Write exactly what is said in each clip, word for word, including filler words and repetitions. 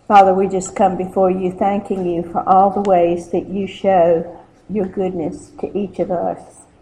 Father, we just come before you thanking you for all the ways that you show your goodness to each of us.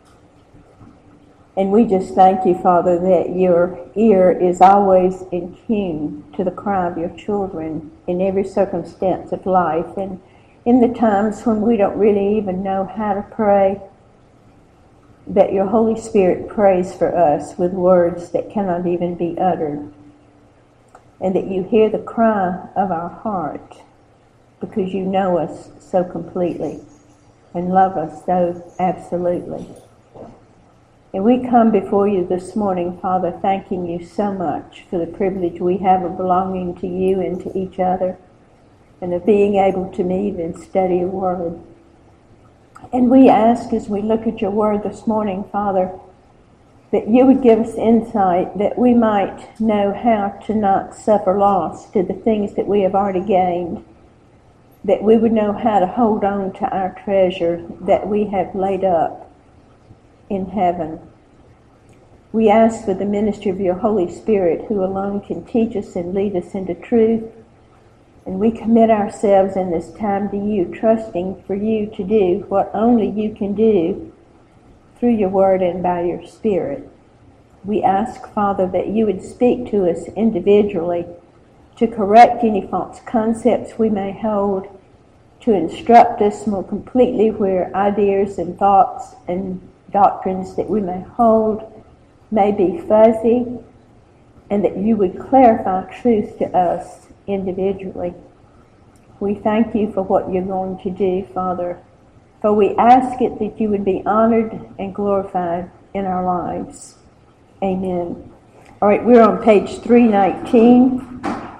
And we just thank you, Father, that your ear is always in tune to the cry of your children in every circumstance of life. And in the times when we don't really even know how to pray, that your Holy Spirit prays for us with words that cannot even be uttered. And that you hear the cry of our heart because you know us so completely and love us so absolutely. And we come before you this morning, Father, thanking you so much for the privilege we have of belonging to you and to each other and of being able to meet and study your word. And we ask as we look at your word this morning, Father, that you would give us insight that we might know how to not suffer loss to the things that we have already gained, that we would know how to hold on to our treasure that we have laid up in heaven. We ask for the ministry of your Holy Spirit, who alone can teach us and lead us into truth, and we commit ourselves in this time to you, trusting for you to do what only you can do through your word and by your Spirit. We ask, Father, that you would speak to us individually to correct any false concepts we may hold, to instruct us more completely where ideas and thoughts and doctrines that we may hold may be fuzzy, and that you would clarify truth to us individually. We thank you for what you're going to do, Father, for we ask it that you would be honored and glorified in our lives. Amen. All right, we're on page three nineteen.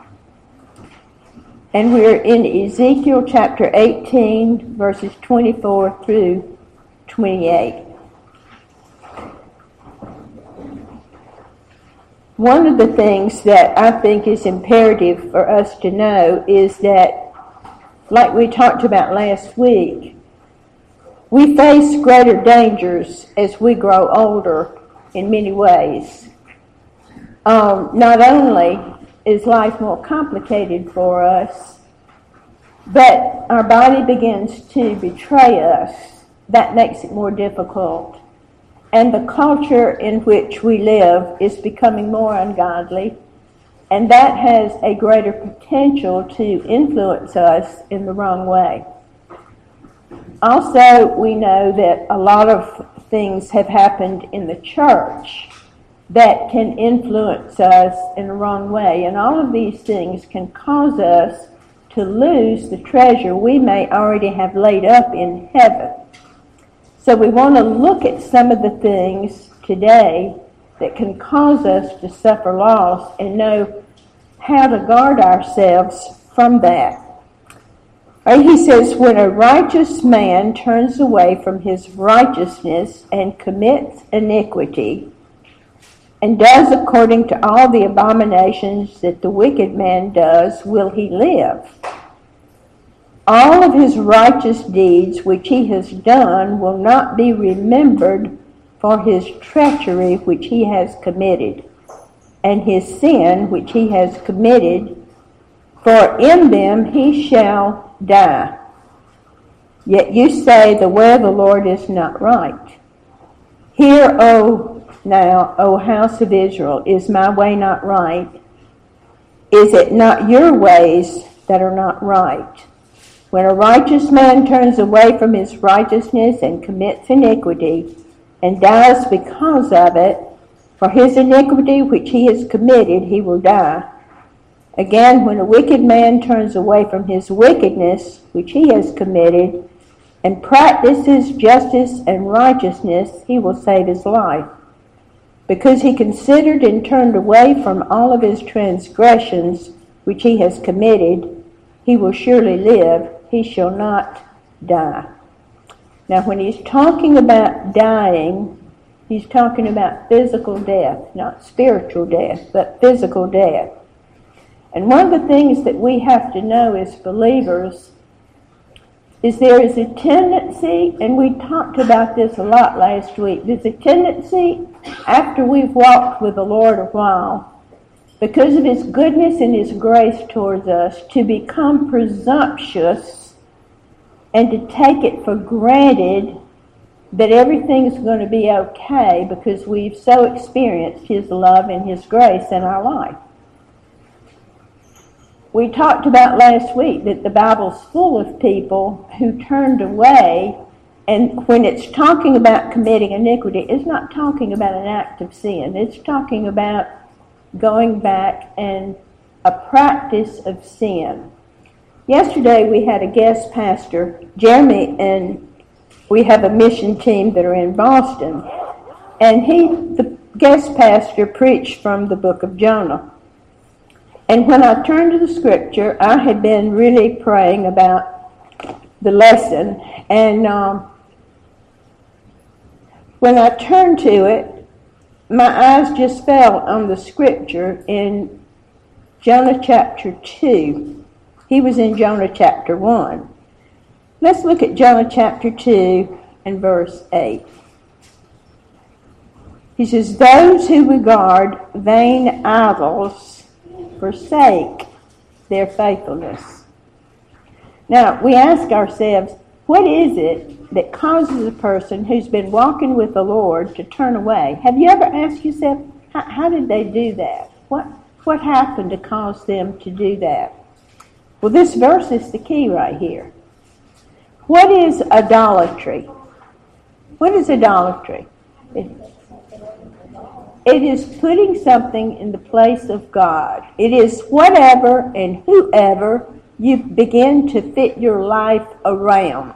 And we're in Ezekiel chapter eighteen, verses twenty-four through twenty-eight. One of the things that I think is imperative for us to know is that, like we talked about last week, we face greater dangers as we grow older in many ways. Um, not only is life more complicated for us, but our body begins to betray us. That makes it more difficult. And the culture in which we live is becoming more ungodly, and that has a greater potential to influence us in the wrong way. Also, we know that a lot of things have happened in the church that can influence us in the wrong way. And all of these things can cause us to lose the treasure we may already have laid up in heaven. So we want to look at some of the things today that can cause us to suffer loss and know how to guard ourselves from that. Right, he says, when a righteous man turns away from his righteousness and commits iniquity and does according to all the abominations that the wicked man does, will he live? All of his righteous deeds which he has done will not be remembered for his treachery which he has committed, and his sin which he has committed, for in them he shall die. Yet you say, the way of the Lord is not right. Hear, O now, O house of Israel, is my way not right? Is it not your ways that are not right? When a righteous man turns away from his righteousness and commits iniquity, and dies because of it, for his iniquity which he has committed he will die. Again, when a wicked man turns away from his wickedness which he has committed, and practices justice and righteousness, he will save his life. Because he considered and turned away from all of his transgressions which he has committed, he will surely live, he shall not die. Now, when he's talking about dying, he's talking about physical death, not spiritual death, but physical death. And one of the things that we have to know as believers is there is a tendency, and we talked about this a lot last week, there's a tendency after we've walked with the Lord a while because of his goodness and his grace towards us, to become presumptuous and to take it for granted that everything's going to be okay because we've so experienced his love and his grace in our life. We talked about last week that the Bible's full of people who turned away, and when it's talking about committing iniquity, it's not talking about an act of sin. It's talking about going back and a practice of sin. Yesterday we had a guest pastor, Jeremy, and we have a mission team that are in Boston, and he, the guest pastor, preached from the book of Jonah. And when I turned to the scripture, I had been really praying about the lesson, and um, when I turned to it, my eyes just fell on the scripture in Jonah chapter two. He was in Jonah chapter one. Let's look at Jonah chapter two and verse eight. He says, "Those who regard vain idols forsake their faithfulness." Now, we ask ourselves, what is it that causes a person who's been walking with the Lord to turn away? Have you ever asked yourself, how, how did they do that? What, what happened to cause them to do that? Well, this verse is the key right here. What is idolatry? What is idolatry? It, it is putting something in the place of God. It is whatever and whoever you begin to fit your life around.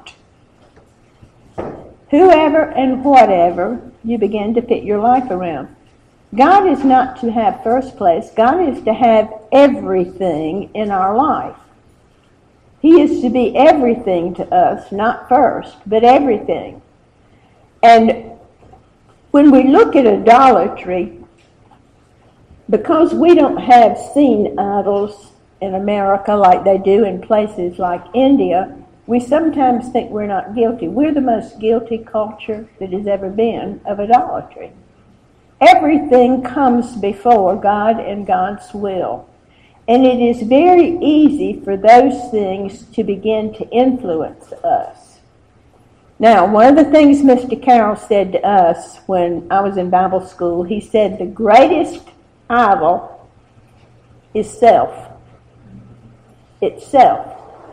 Whoever and whatever you begin to fit your life around. God is not to have first place. God is to have everything in our life. He is to be everything to us, not first, but everything. And when we look at idolatry, because we don't have seen idols in America like they do in places like India, we sometimes think we're not guilty. We're the most guilty culture that has ever been of idolatry. Everything comes before God and God's will. And it is very easy for those things to begin to influence us. Now, one of the things Mister Carroll said to us when I was in Bible school, he said the greatest idol is self. It's self.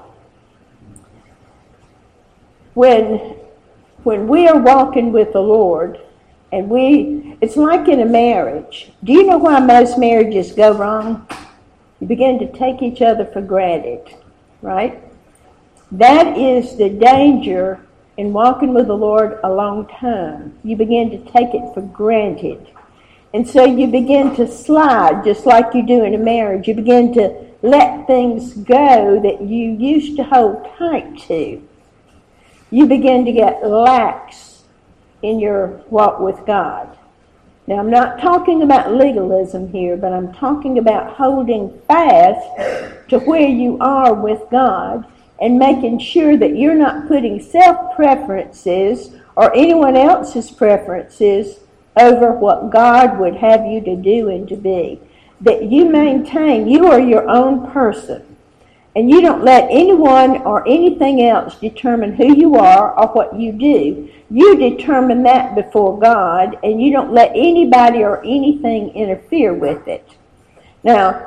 When, when we are walking with the Lord, and we, it's like in a marriage. Do you know why most marriages go wrong? You begin to take each other for granted, right? That is the danger in walking with the Lord a long time. You begin to take it for granted. And so you begin to slide, just like you do in a marriage. You begin to let things go that you used to hold tight to. You begin to get lax in your walk with God. Now, I'm not talking about legalism here, but I'm talking about holding fast to where you are with God and making sure that you're not putting self-preferences or anyone else's preferences over what God would have you to do and to be. That you maintain, you are your own person. And you don't let anyone or anything else determine who you are or what you do. You determine that before God, and you don't let anybody or anything interfere with it. Now,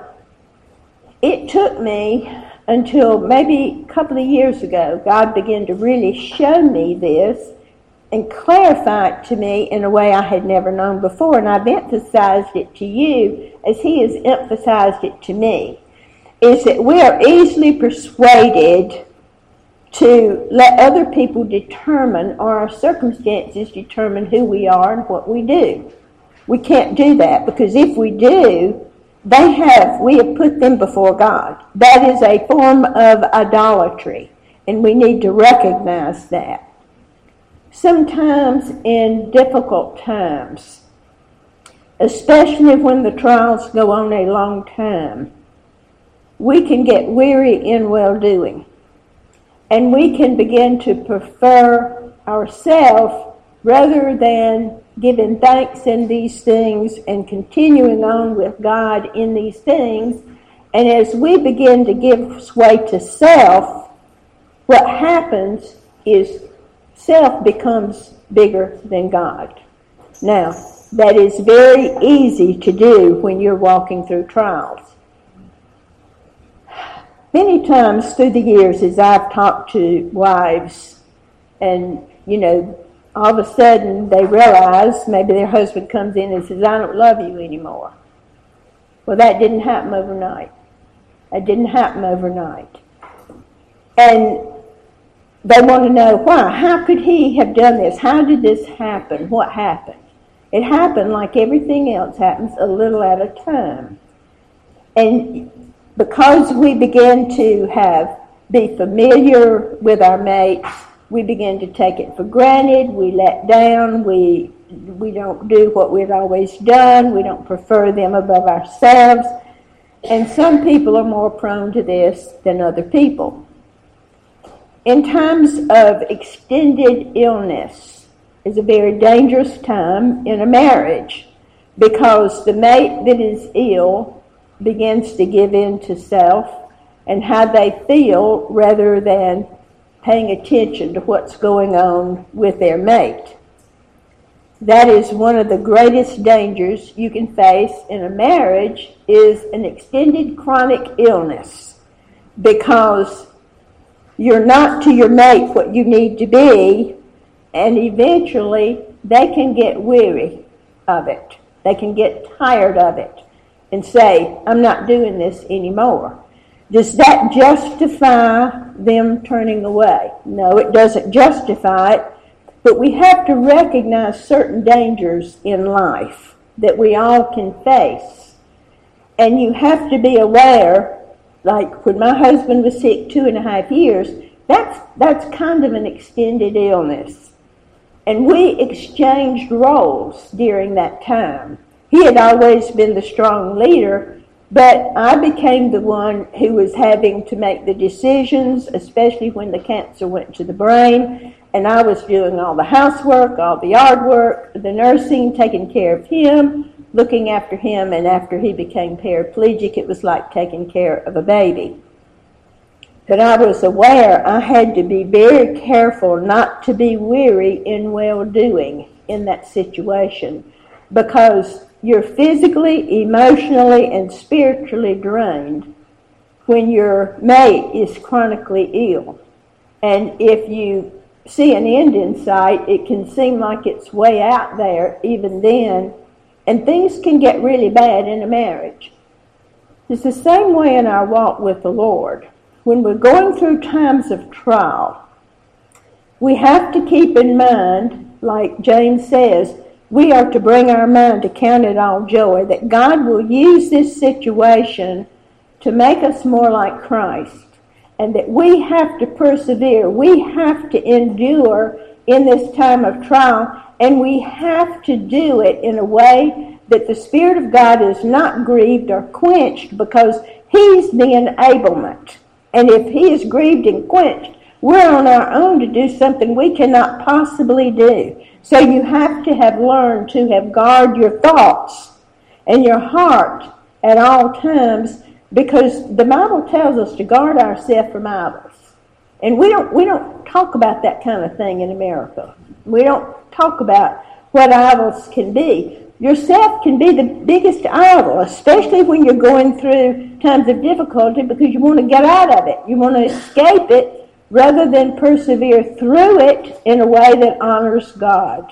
it took me until maybe a couple of years ago, God began to really show me this and clarify it to me in a way I had never known before. And I've emphasized it to you as He has emphasized it to me. Is that we are easily persuaded to let other people determine, or our circumstances determine who we are and what we do. We can't do that, because if we do, they have, we have put them before God. That is a form of idolatry, and we need to recognize that. Sometimes in difficult times, especially when the trials go on a long time, we can get weary in well-doing. And we can begin to prefer ourselves rather than giving thanks in these things and continuing on with God in these things. And as we begin to give sway to self, what happens is self becomes bigger than God. Now, that is very easy to do when you're walking through trials. Many times through the years as I've talked to wives, and, you know, all of a sudden they realize, maybe their husband comes in and says, I don't love you anymore. Well, that didn't happen overnight. That didn't happen overnight. And they want to know why. How could he have done this? How did this happen? What happened? It happened like everything else happens, a little at a time. And because we begin to have be familiar with our mates, we begin to take it for granted, we let down, we we don't do what we'd always done, we don't prefer them above ourselves. And some people are more prone to this than other people. In times of extended illness is a very dangerous time in a marriage, because the mate that is ill begins to give in to self and how they feel rather than paying attention to what's going on with their mate. That is one of the greatest dangers you can face in a marriage, is an extended chronic illness, because you're not to your mate what you need to be, and eventually they can get weary of it. They can get tired of it and say, I'm not doing this anymore. Does that justify them turning away? No, it doesn't justify it, but we have to recognize certain dangers in life that we all can face. And you have to be aware, like when my husband was sick two and a half years, that's, that's kind of an extended illness. And we exchanged roles during that time. He had always been the strong leader, but I became the one who was having to make the decisions, especially when the cancer went to the brain, and I was doing all the housework, all the yard work, the nursing, taking care of him, looking after him, and after he became paraplegic, it was like taking care of a baby. But I was aware I had to be very careful not to be weary in well-doing in that situation, because you're physically, emotionally, and spiritually drained when your mate is chronically ill. And if you see an end in sight, it can seem like it's way out there even then, and things can get really bad in a marriage. It's the same way in our walk with the Lord. When we're going through times of trial, we have to keep in mind, like James says, we are to bring our mind to count it all joy, that God will use this situation to make us more like Christ, and that we have to persevere. We have to endure in this time of trial, and we have to do it in a way that the Spirit of God is not grieved or quenched, because He's the enablement. And if He is grieved and quenched, we're on our own to do something we cannot possibly do. So you have to have learned to have guard your thoughts and your heart at all times, because the Bible tells us to guard ourselves from idols. And we don't we don't talk about that kind of thing in America. We don't talk about what idols can be. Yourself can be the biggest idol, especially when you're going through times of difficulty, because you want to get out of it. You want to escape it rather than persevere through it in a way that honors God.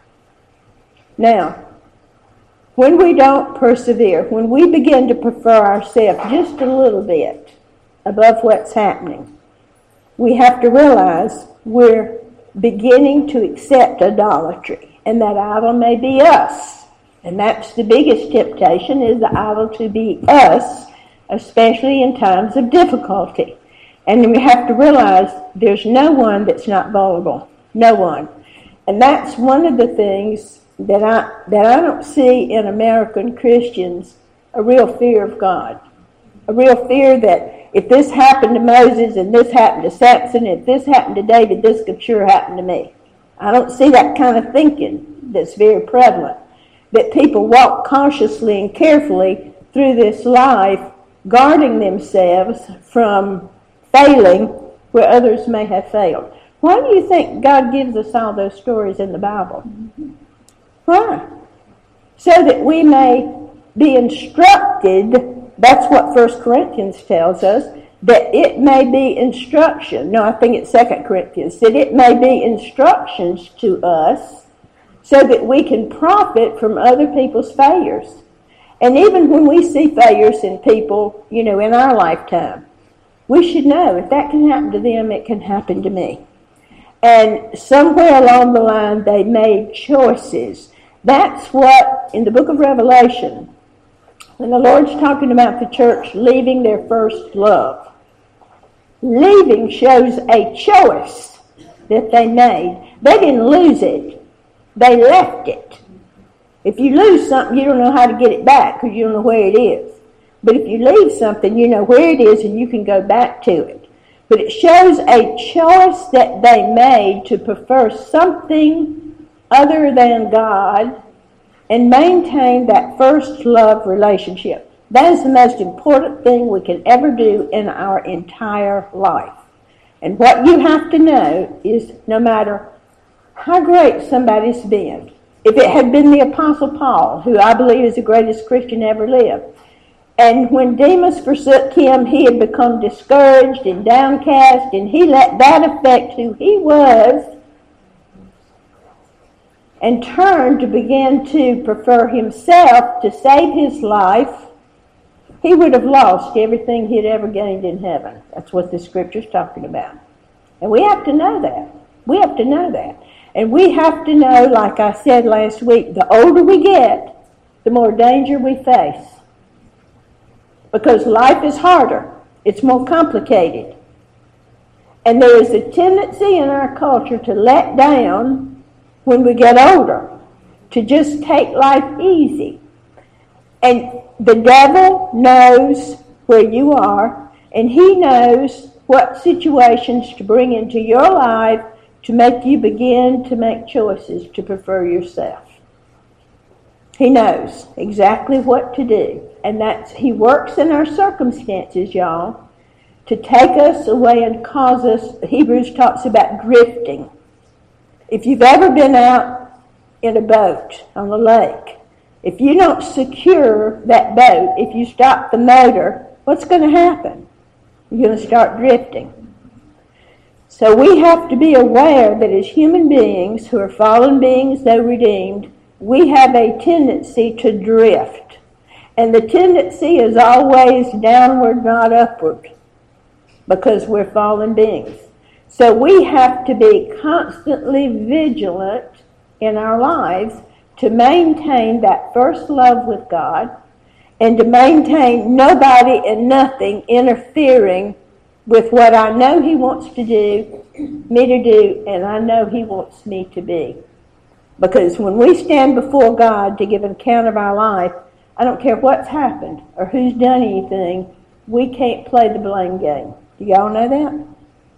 Now, when we don't persevere, when we begin to prefer ourselves just a little bit above what's happening, we have to realize we're beginning to accept idolatry, and that idol may be us. And that's the biggest temptation, is the idol to be us, especially in times of difficulty. And we have to realize there's no one that's not vulnerable. No one. And that's one of the things that I that I don't see in American Christians, a real fear of God. A real fear that if this happened to Moses and this happened to Samson, if this happened to David, this could sure happen to me. I don't see that kind of thinking that's very prevalent, that people walk cautiously and carefully through this life, guarding themselves from failing where others may have failed. Why do you think God gives us all those stories in the Bible? Why? So that we may be instructed. That's what First Corinthians tells us, that it may be instruction. No, I think it's Second Corinthians, that it may be instructions to us so that we can profit from other people's failures. And even when we see failures in people, you know, in our lifetime, we should know if that can happen to them, it can happen to me. And somewhere along the line, they made choices. That's what, in the book of Revelation, when the Lord's talking about the church leaving their first love, leaving shows a choice that they made. They didn't lose it. They left it. If you lose something, you don't know how to get it back because you don't know where it is. But if you leave something, you know where it is and you can go back to it. But it shows a choice that they made to prefer something other than God and maintain that first love relationship. That is the most important thing we can ever do in our entire life. And what you have to know is no matter how great somebody's been, if it had been the Apostle Paul, who I believe is the greatest Christian ever lived, and when Demas forsook him, he had become discouraged and downcast, and he let that affect who he was, and turned to begin to prefer himself to save his life, he would have lost everything he'd ever gained in heaven. That's what the Scripture's talking about. And we have to know that. We have to know that. And we have to know, like I said last week, the older we get, the more danger we face. Because life is harder. It's more complicated. And there is a tendency in our culture to let down when we get older, to just take life easy. And the devil knows where you are, and he knows what situations to bring into your life to make you begin to make choices to prefer yourself. He knows exactly what to do. And that's, he works in our circumstances, y'all, to take us away and cause us, Hebrews talks about drifting. If you've ever been out in a boat on the lake, if you don't secure that boat, if you stop the motor, what's going to happen? You're going to start drifting. So we have to be aware that as human beings who are fallen beings, though redeemed, we have a tendency to drift. And the tendency is always downward, not upward, because we're fallen beings. So we have to be constantly vigilant in our lives to maintain that first love with God and to maintain nobody and nothing interfering with what I know he wants to do, me to do, and I know he wants me to be. Because when we stand before God to give an account of our life, I don't care what's happened or who's done anything, we can't play the blame game. Do y'all know that?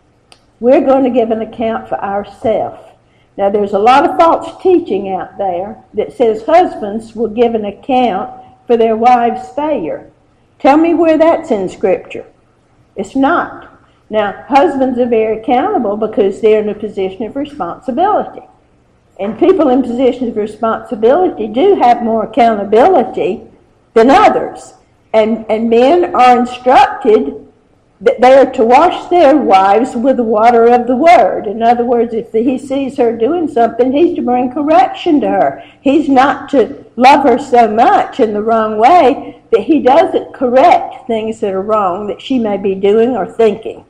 We're going to give an account for ourselves. Now, there's a lot of false teaching out there that says husbands will give an account for their wives' failure. Tell me where that's in Scripture. It's not. Now, husbands are very accountable because they're in a position of responsibility. And people in positions of responsibility do have more accountability than others. And, and men are instructed that they are to wash their wives with the water of the Word. In other words, if he sees her doing something, he's to bring correction to her. He's not to love her so much in the wrong way that he doesn't correct things that are wrong that she may be doing or thinking.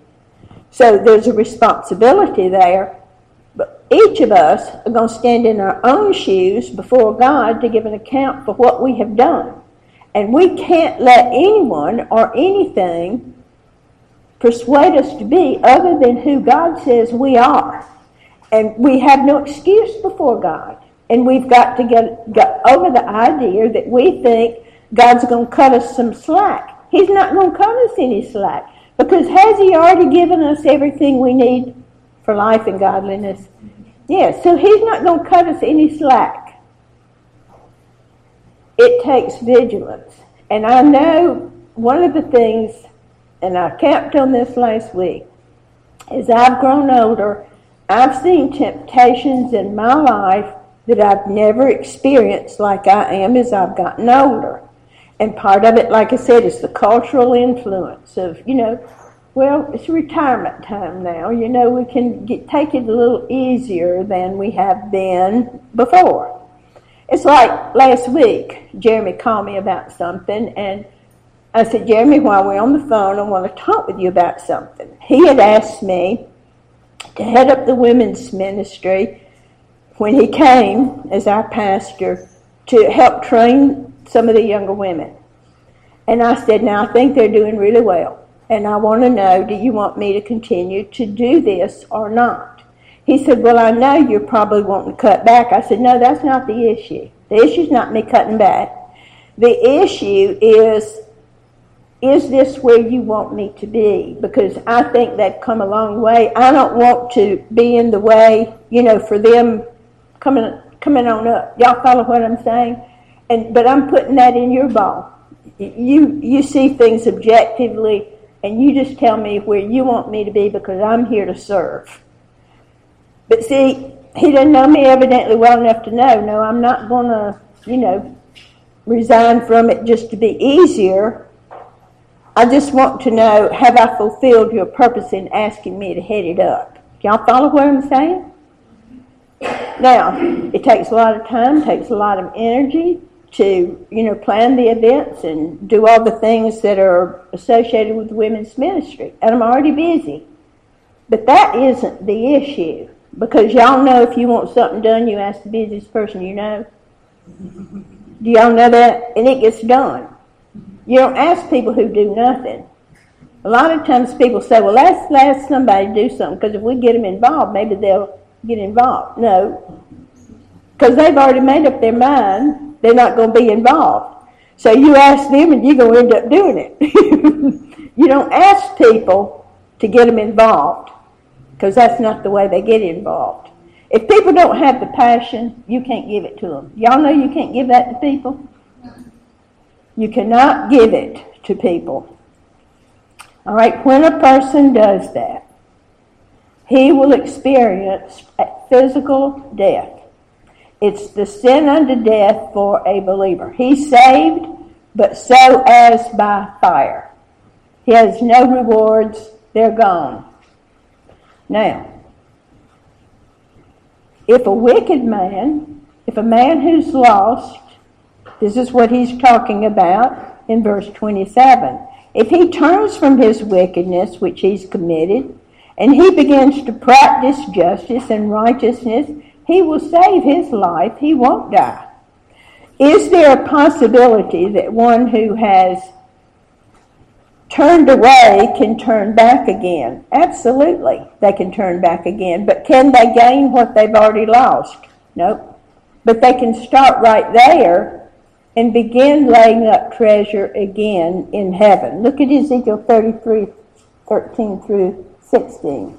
So there's a responsibility there. But each of us are going to stand in our own shoes before God to give an account for what we have done. And we can't let anyone or anything persuade us to be other than who God says we are. And we have no excuse before God. And we've got to get, get over the idea that we think God's going to cut us some slack. He's not going to cut us any slack. Because has he already given us everything we need for life and godliness? Yeah, so he's not going to cut us any slack. It takes vigilance. And I know one of the things, and I camped on this last week, as I've grown older, I've seen temptations in my life that I've never experienced like I am as I've gotten older. And part of it, like I said, is the cultural influence of, you know, well, it's retirement time now. You know, we can get, take it a little easier than we have been before. It's like last week, Jeremy called me about something, and I said, Jeremy, while we're on the phone, I want to talk with you about something. He had asked me to head up the women's ministry when he came as our pastor to help train some of the younger women. And I said, now I think they're doing really well. And I want to know, do you want me to continue to do this or not? He said, well, I know you're probably wanting to cut back. I said, no, that's not the issue. The issue's not me cutting back. The issue is, is this where you want me to be? Because I think they've come a long way. I don't want to be in the way, you know, for them coming coming on up. Y'all follow what I'm saying? And but I'm putting that in your ball. You you see things objectively, and you just tell me where you want me to be because I'm here to serve. But see, he doesn't know me evidently well enough to know, no, I'm not going to, you know, resign from it just to be easier. I just want to know, have I fulfilled your purpose in asking me to head it up? Y'all follow what I'm saying? Now, it takes a lot of time, takes a lot of energy to, you know, plan the events and do all the things that are associated with women's ministry. And I'm already busy. But that isn't the issue. Because y'all know if you want something done, you ask the busiest person you know. Do y'all know that? And it gets done. You don't ask people who do nothing. A lot of times people say, well, let's ask somebody to do something, because if we get them involved, maybe they'll get involved. No. Because they've already made up their mind they're not going to be involved. So you ask them and you're going to end up doing it. You don't ask people to get them involved, because that's not the way they get involved. If people don't have the passion, you can't give it to them. Y'all know you can't give that to people? You cannot give it to people. All right, when a person does that, he will experience physical death. It's the sin unto death for a believer. He's saved, but so as by fire. He has no rewards. They're gone. Now, if a wicked man, if a man who's lost, this is what he's talking about in verse twenty-seven. If he turns from his wickedness, which he's committed, and he begins to practice justice and righteousness, he will save his life. He won't die. Is there a possibility that one who has turned away can turn back again? Absolutely, they can turn back again. But can they gain what they've already lost? Nope. But they can start right there and begin laying up treasure again in heaven. Look at Ezekiel thirty-three, thirteen through sixteen.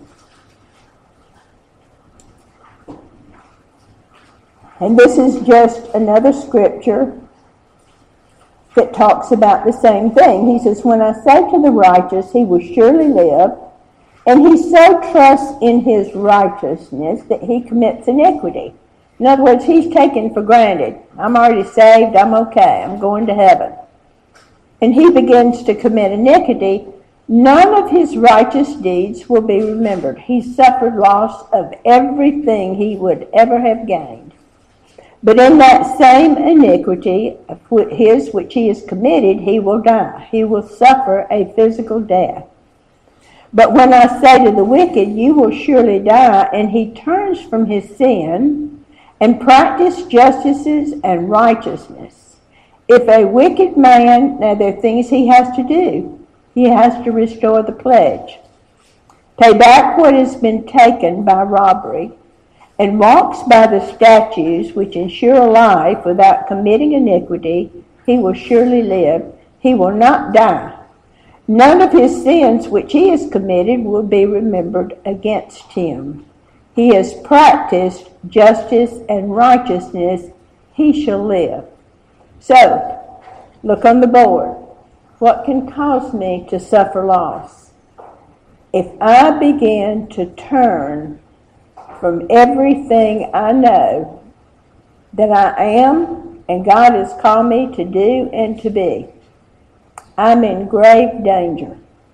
And this is just another scripture that talks about the same thing. He says, when I say to the righteous, he will surely live, and he so trusts in his righteousness that he commits iniquity. In other words, he's taken for granted. I'm already saved, I'm okay, I'm going to heaven. And he begins to commit iniquity. None of his righteous deeds will be remembered. He suffered loss of everything he would ever have gained. But in that same iniquity of his which he has committed, he will die. He will suffer a physical death. But when I say to the wicked, you will surely die, and he turns from his sin and practice justice and righteousness. If a wicked man, now there are things he has to do. He has to restore the pledge, pay back what has been taken by robbery, and walks by the statutes which ensure life without committing iniquity, he will surely live. He will not die. None of his sins which he has committed will be remembered against him. he has practiced justice and righteousness, he shall live. So, look on the board. What can cause me to suffer loss? If I begin to turn from everything I know that I am and God has called me to do and to be, I'm in grave danger,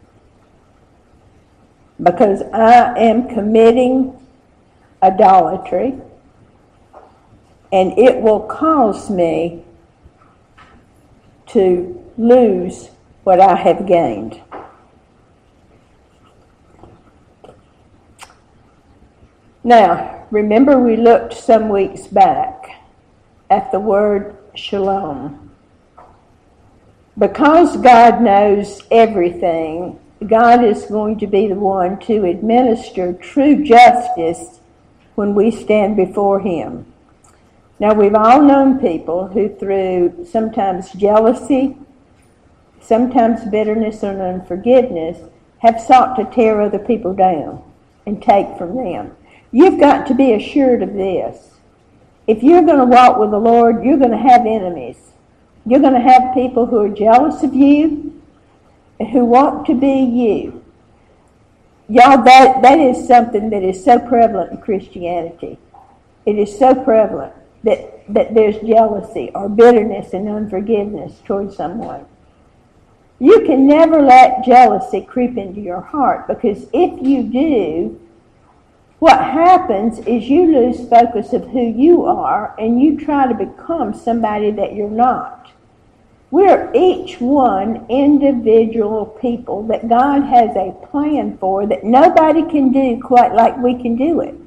because I am committing idolatry, and it will cause me to lose what I have gained. Now, remember we looked some weeks back at the word shalom. Because God knows everything, God is going to be the one to administer true justice when we stand before him. Now, we've all known people who, through sometimes jealousy, sometimes bitterness and unforgiveness, have sought to tear other people down and take from them. You've got to be assured of this. If you're going to walk with the Lord, you're going to have enemies. You're going to have people who are jealous of you and who want to be you. Y'all, that, that is something that is so prevalent in Christianity. It is so prevalent that, that there's jealousy or bitterness and unforgiveness towards someone. You can never let jealousy creep into your heart, because if you do, what happens is you lose focus of who you are and you try to become somebody that you're not. We're each one individual people that God has a plan for that nobody can do quite like we can do it.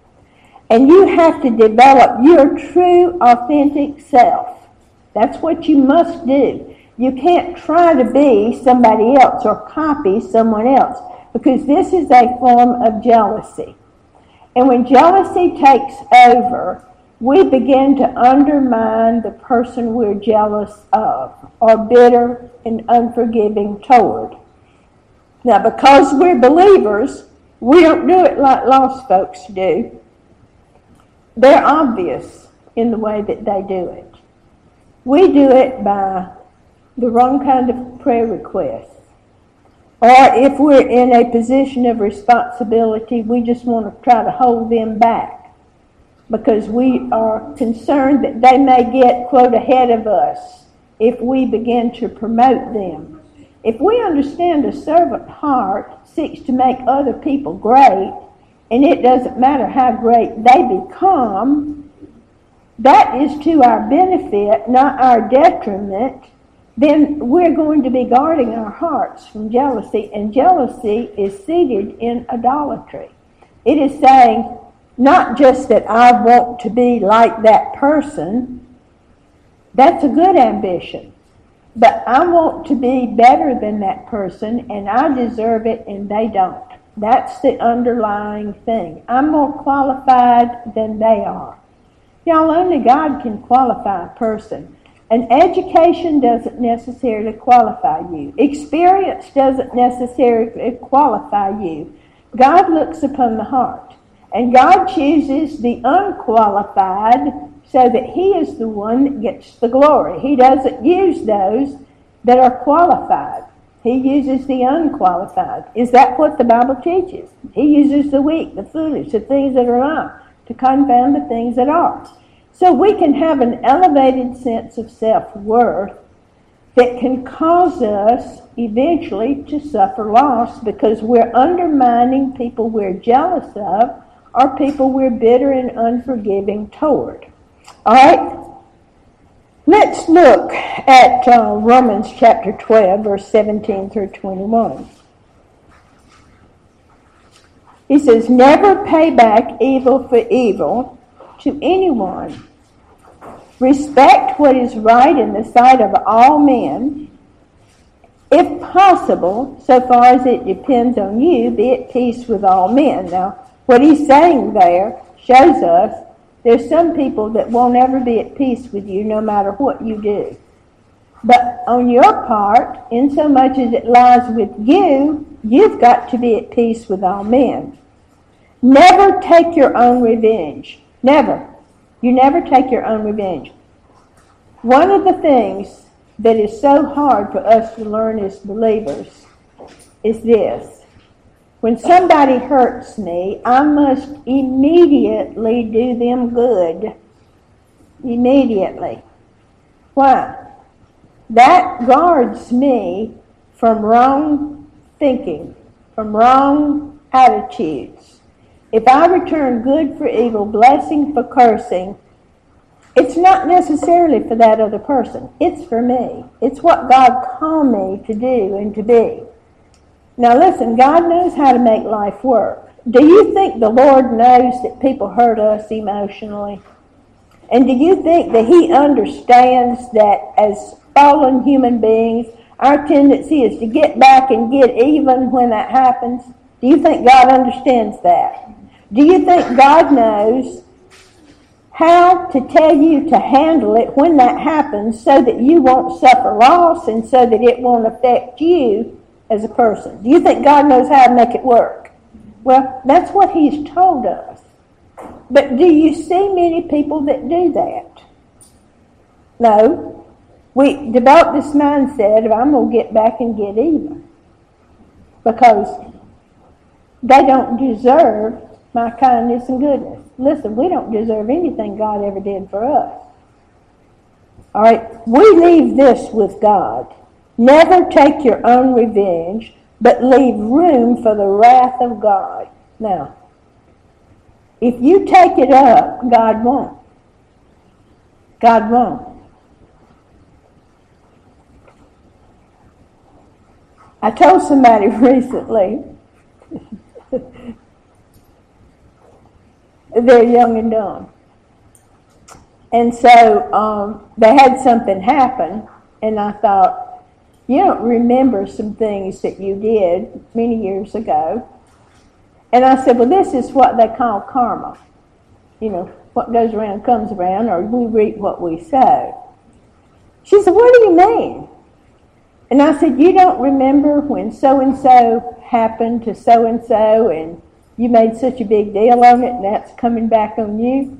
And you have to develop your true, authentic self. That's what you must do. You can't try to be somebody else or copy someone else, because this is a form of jealousy. And when jealousy takes over, we begin to undermine the person we're jealous of or bitter and unforgiving toward. Now, because we're believers, we don't do it like lost folks do. They're obvious in the way that they do it. We do it by the wrong kind of prayer requests. Or if we're in a position of responsibility, we just want to try to hold them back because we are concerned that they may get, quote, ahead of us if we begin to promote them. If we understand a servant heart seeks to make other people great, and it doesn't matter how great they become, that is to our benefit, not our detriment, then we're going to be guarding our hearts from jealousy. And jealousy is seated in idolatry. It is saying, not just that I want to be like that person, that's a good ambition, but I want to be better than that person, and I deserve it and they don't. That's the underlying thing. I'm more qualified than they are. Y'all, only God can qualify a person. And education doesn't necessarily qualify you. Experience doesn't necessarily qualify you. God looks upon the heart. And God chooses the unqualified so that he is the one that gets the glory. He doesn't use those that are qualified. He uses the unqualified. Is that what the Bible teaches? He uses the weak, the foolish, the things that are not, to confound the things that are. So we can have an elevated sense of self-worth that can cause us eventually to suffer loss because we're undermining people we're jealous of or people we're bitter and unforgiving toward. All right? Let's look at uh, Romans chapter twelve, verse seventeen through twenty-one. He says, "Never pay back evil for evil to anyone. Respect what is right in the sight of all men. If possible, so far as it depends on you, be at peace with all men." Now, what he's saying there shows us there's some people that won't ever be at peace with you no matter what you do. But on your part, in so much as it lies with you, you've got to be at peace with all men. Never take your own revenge. Never. You never take your own revenge. One of the things that is so hard for us to learn as believers is this. When somebody hurts me, I must immediately do them good. Immediately. Why? That guards me from wrong thinking, from wrong attitudes. If I return good for evil, blessing for cursing, it's not necessarily for that other person. It's for me. It's what God called me to do and to be. Now listen, God knows how to make life work. Do you think the Lord knows that people hurt us emotionally? And do you think that He understands that as fallen human beings, our tendency is to get back and get even when that happens? Do you think God understands that? Do you think God knows how to tell you to handle it when that happens so that you won't suffer loss and so that it won't affect you as a person? Do you think God knows how to make it work? Well, that's what He's told us. But do you see many people that do that? No. We develop this mindset of I'm going to get back and get even because they don't deserve my kindness and goodness. Listen, we don't deserve anything God ever did for us. All right, we leave this with God. Never take your own revenge, but leave room for the wrath of God. Now, if you take it up, God won't. God won't. I told somebody recently, they're young and dumb. And so um, they had something happen, and I thought, you don't remember some things that you did many years ago. And I said, well, this is what they call karma. You know, what goes around comes around, or we reap what we sow. She said, what do you mean? And I said, you don't remember when so-and-so happened to so-and-so and you made such a big deal on it and that's coming back on you?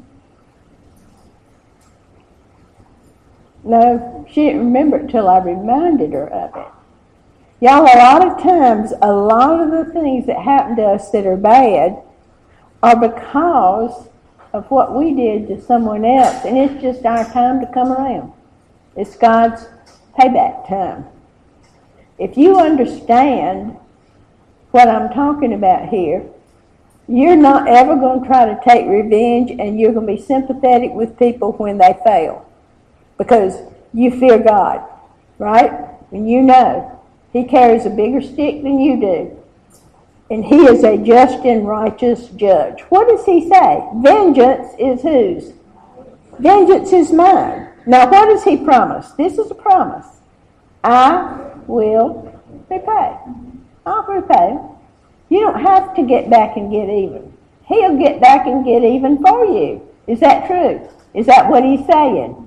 No, she didn't remember it till I reminded her of it. Y'all, a lot of times, a lot of the things that happen to us that are bad are because of what we did to someone else, and it's just our time to come around. It's God's payback time. If you understand what I'm talking about here, you're not ever going to try to take revenge, and you're going to be sympathetic with people when they fail because you fear God, right? And you know He carries a bigger stick than you do, and He is a just and righteous judge. What does He say? Vengeance is whose? Vengeance is mine. Now, what does He promise? This is a promise. I will repay. I'll repay. You don't have to get back and get even. He'll get back and get even for you. Is that true? Is that what He's saying?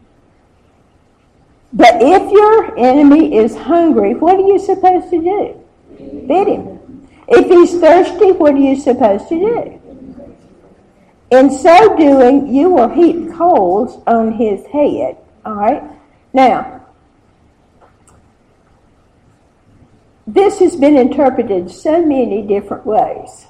But if your enemy is hungry, what are you supposed to do? Feed him. If he's thirsty, what are you supposed to do? In so doing, you will heap coals on his head. All right? Now, this has been interpreted so many different ways.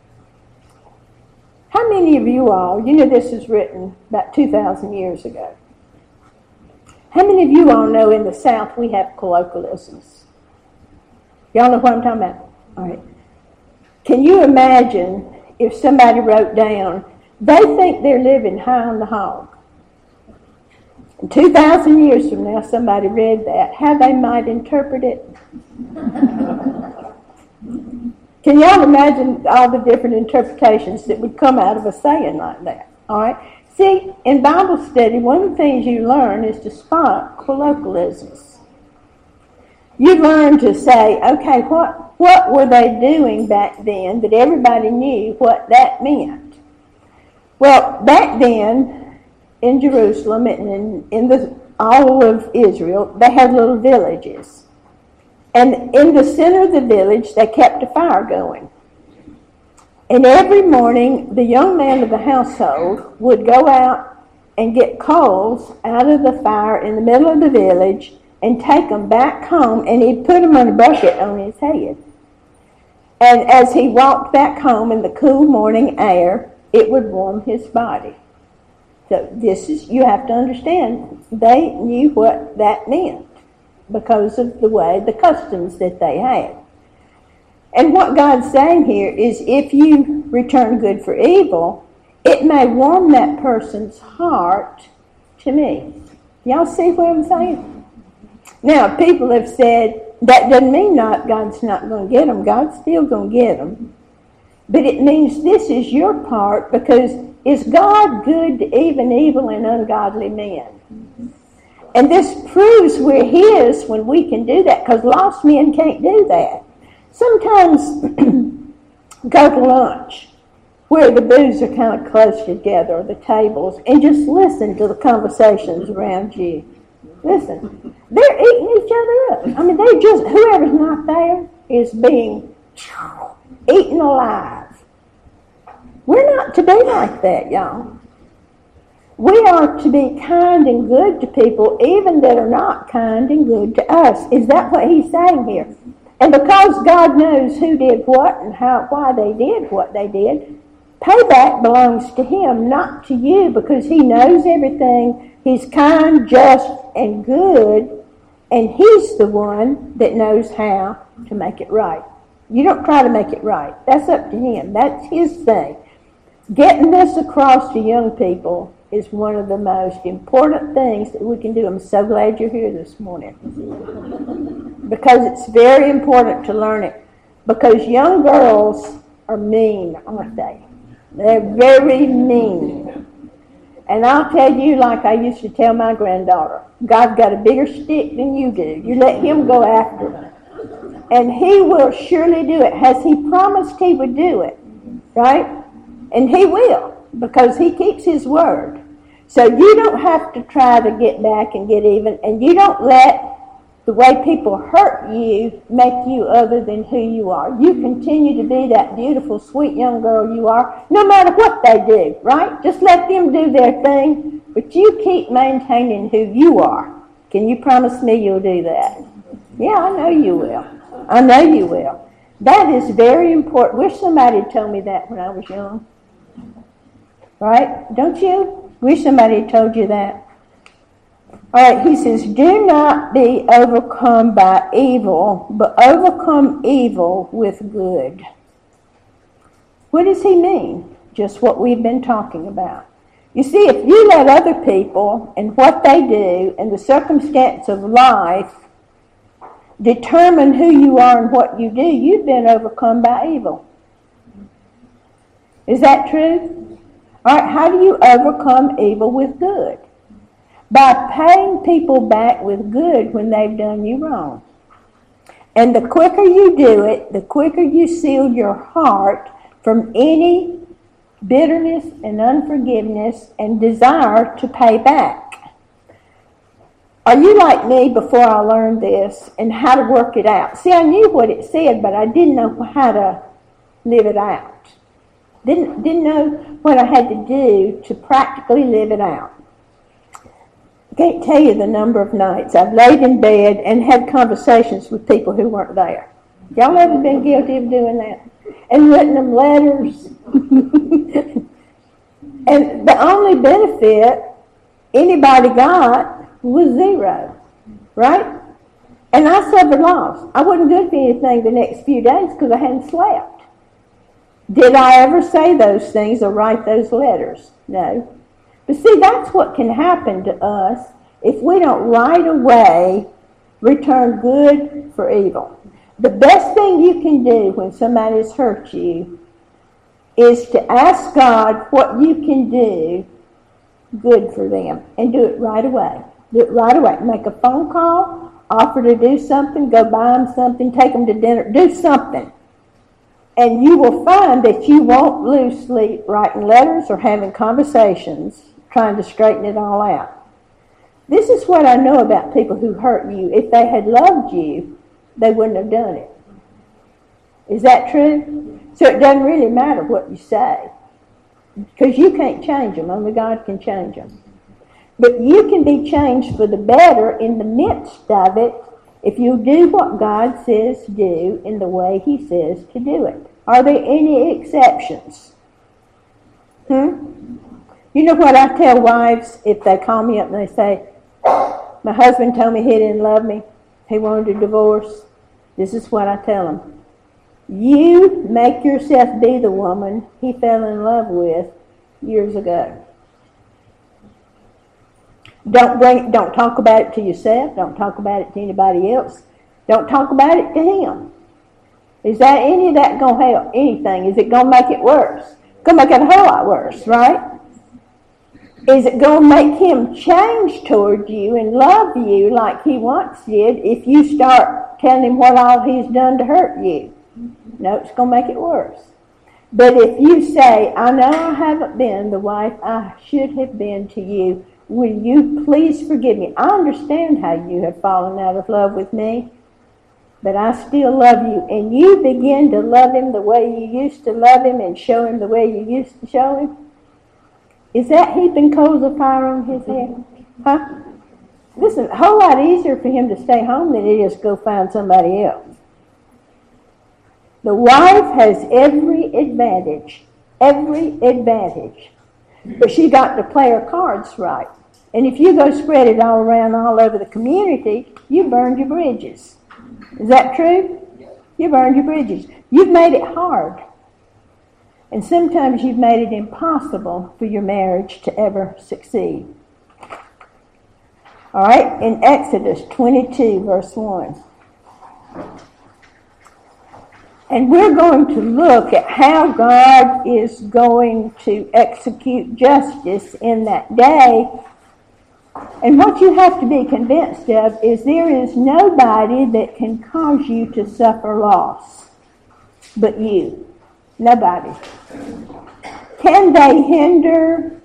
How many of you all, you know this was written about two thousand years ago. How many of you all know in the South we have colloquialisms? Y'all know what I'm talking about? All right. Can you imagine if somebody wrote down, they think they're living high on the hog. And two thousand years from now, somebody read that, how they might interpret it? Can y'all imagine all the different interpretations that would come out of a saying like that? All right. See, in Bible study, one of the things you learn is to spot colloquialisms. You learn to say, okay, what, what were they doing back then that everybody knew what that meant? Well, back then, in Jerusalem and in, in the, all of Israel, they had little villages. And in the center of the village, they kept a fire going. And every morning, the young man of the household would go out and get coals out of the fire in the middle of the village and take them back home, and he'd put them on a bucket on his head. And as he walked back home in the cool morning air, it would warm his body. So this is, you have to understand, they knew what that meant because of the way, the customs that they had. And what God's saying here is if you return good for evil, it may warm that person's heart to me. Y'all see what I'm saying? Now, people have said, that doesn't mean not God's not going to get them. God's still going to get them. But it means this is your part, because is God good to even evil and ungodly men? And this proves we're His when we can do that, because lost men can't do that. Sometimes go to lunch where the booths are kind of close together, or the tables, and just listen to the conversations around you. Listen, they're eating each other up. I mean, they just, whoever's not there is being eaten alive. We're not to be like that, y'all. We are to be kind and good to people, even that are not kind and good to us. Is that what he's saying here? And because God knows who did what and how, why they did what they did, payback belongs to Him, not to you, because He knows everything. He's kind, just, and good, and He's the one that knows how to make it right. You don't try to make it right. That's up to Him. That's His thing. Getting this across to young people is one of the most important things that we can do. I'm so glad you're here this morning. Because it's very important to learn it. Because young girls are mean, aren't they? They're very mean. And I'll tell you, like I used to tell my granddaughter, God's got a bigger stick than you do. You let Him go after it. And He will surely do it. Has He promised He would do it? Right? And He will, because He keeps His word. So you don't have to try to get back and get even, and you don't let the way people hurt you make you other than who you are. You continue to be that beautiful, sweet young girl you are, no matter what they do, right? Just let them do their thing, but you keep maintaining who you are. Can you promise me you'll do that? Yeah, I know you will. I know you will. That is very important. Wish somebody had told me that when I was young. Right? Don't you? Wish somebody had told you that. All right, he says, do not be overcome by evil, but overcome evil with good. What does he mean? Just what we've been talking about. You see, if you let other people and what they do and the circumstance of life determine who you are and what you do, you've been overcome by evil. Is that true? All right, how do you overcome evil with good? By paying people back with good when they've done you wrong. And the quicker you do it, the quicker you seal your heart from any bitterness and unforgiveness and desire to pay back. Are you like me before I learned this and how to work it out? See, I knew what it said, but I didn't know how to live it out. Didn't, didn't know what I had to do to practically live it out. I can't tell you the number of nights I've laid in bed and had conversations with people who weren't there. Y'all ever been guilty of doing that? And written them letters. And the only benefit anybody got was zero. Right? And I suffered loss. I wasn't good for anything the next few days because I hadn't slept. Did I ever say those things or write those letters? No. But see, that's what can happen to us if we don't right away return good for evil. The best thing you can do when somebody's hurt you is to ask God what you can do good for them and do it right away. Do it right away. Make a phone call, offer to do something, go buy them something, take them to dinner, do something. And you will find that you won't lose sleep writing letters or having conversations trying to straighten it all out. This is what I know about people who hurt you. If they had loved you, they wouldn't have done it. Is that true? So it doesn't really matter what you say, because you can't change them. Only God can change them. But you can be changed for the better in the midst of it if you do what God says do in the way He says to do it. Are there any exceptions? Hmm? You know what I tell wives if they call me up and they say, my husband told me he didn't love me, he wanted a divorce. This is what I tell them. You make yourself be the woman he fell in love with years ago. Don't bring, don't talk about it to yourself. Don't talk about it to anybody else. Don't talk about it to him. Is that any of that going to help anything? Is it going to make it worse? It's going to make it a whole lot worse, right? Is it going to make him change toward you and love you like he once did if you start telling him what all he's done to hurt you? No, it's going to make it worse. But if you say, I know I haven't been the wife I should have been to you, will you please forgive me? I understand how you have fallen out of love with me, but I still love you. And you begin to love him the way you used to love him and show him the way you used to show him. Is that heaping coals of fire on his head? Huh? Listen, a whole lot easier for him to stay home than it is to go find somebody else. The wife has every advantage, every advantage. But she got to play her cards right. And if you go spread it all around all over the community, you burned your bridges. Is that true? You burned your bridges. You've made it hard. And sometimes you've made it impossible for your marriage to ever succeed. All right, in Exodus twenty-two, verse one. And we're going to look at how God is going to execute justice in that day. And what you have to be convinced of is there is nobody that can cause you to suffer loss but you. Nobody. Can they hinder